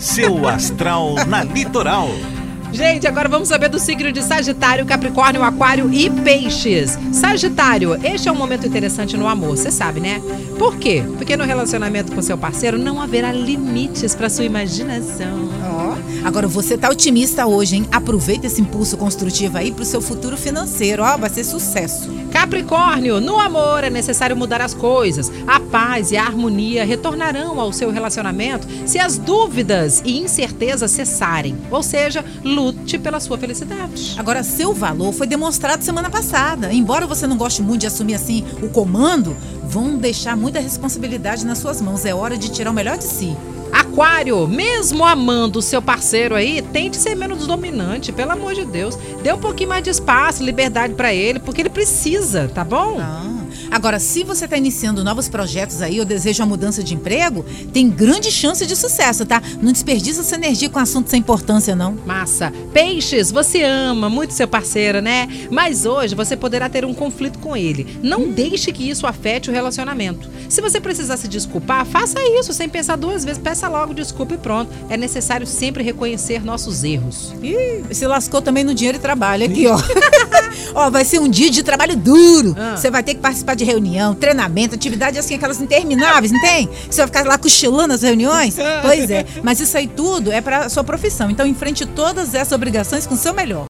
Seu astral na Litoral. Gente, agora vamos saber do signo de Sagitário, Capricórnio, Aquário e Peixes. Sagitário, este é um momento interessante no amor, você sabe, né? Por quê? Porque no relacionamento com seu parceiro não haverá limites para sua imaginação. Agora você tá otimista hoje, hein? Aproveita esse impulso construtivo aí pro seu futuro financeiro, vai ser sucesso. Capricórnio, no amor é necessário mudar as coisas. A paz e a harmonia retornarão ao seu relacionamento se as dúvidas e incertezas cessarem. Ou seja, lute pela sua felicidade. Agora, seu valor foi demonstrado semana passada. Embora você não goste muito de assumir assim o comando, vão deixar muita responsabilidade nas suas mãos. É hora de tirar o melhor de si. Aquário, mesmo amando o seu parceiro aí, tente ser menos dominante, pelo amor de Deus. Dê um pouquinho mais de espaço, liberdade pra ele, porque ele precisa, tá bom? Agora, se você está iniciando novos projetos aí ou deseja uma mudança de emprego, tem grande chance de sucesso, tá? Não desperdiça essa energia com assuntos sem importância, não. Massa. Peixes, você ama muito seu parceiro, né? Mas hoje você poderá ter um conflito com ele. Não deixe que isso afete o relacionamento. Se você precisar se desculpar, faça isso sem pensar duas vezes. Peça logo desculpa e pronto. É necessário sempre reconhecer nossos erros. Se lascou também no dinheiro e trabalho. Aqui, ó. Vai ser um dia de trabalho duro. Você vai ter que participar de reunião, treinamento, atividade assim, aquelas intermináveis, não tem? Você vai ficar lá cochilando as reuniões? Pois é. Mas isso aí tudo é pra sua profissão. Então enfrente todas essas obrigações com o seu melhor.